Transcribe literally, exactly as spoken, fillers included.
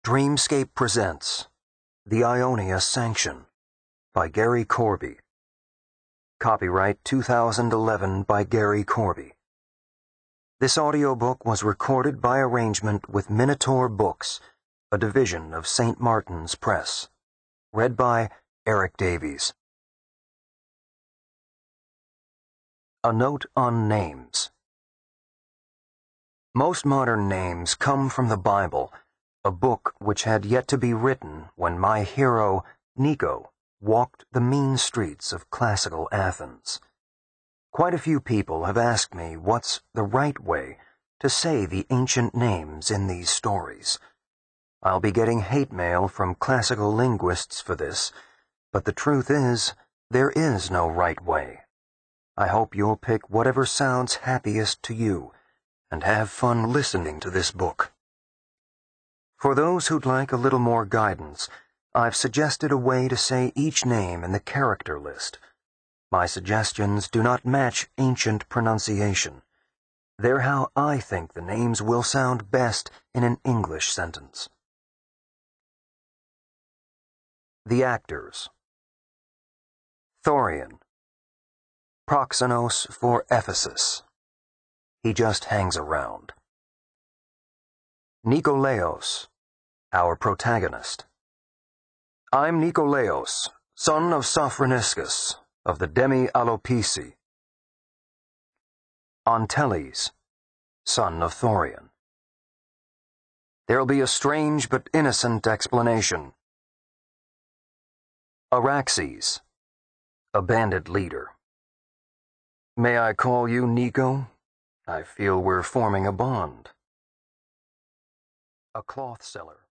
Dreamscape presents The Ionia Sanction by Gary Corby. Copyright two thousand eleven by Gary Corby. This audiobook was recorded by arrangement with Minotaur Books, a division of Saint Martin's Press. Read by Eric Davies. A note on names. Most modern names come from the Bible, a book which had yet to be written when my hero, Nico, walked the mean streets of classical Athens. Quite a few people have asked me what's the right way to say the ancient names in these stories. I'll be getting hate mail from classical linguists for this, but the truth is, there is no right way. I hope you'll pick whatever sounds happiest to you, and have fun listening to this book. For those who'd like a little more guidance, I've suggested a way to say each name in the character list. My suggestions do not match ancient pronunciation. They're how I think the names will sound best in an English sentence. The actors. Thorian. Proxenos for Ephesus. He just hangs around. Nikolaos, our protagonist. I'm Nikolaos, son of Sophroniscus, of the Demi-Alopisi. Onteles, son of Thorian. There'll be a strange but innocent explanation. Araxes, a bandit leader. May I call you Nico? I feel we're forming a bond. A cloth seller.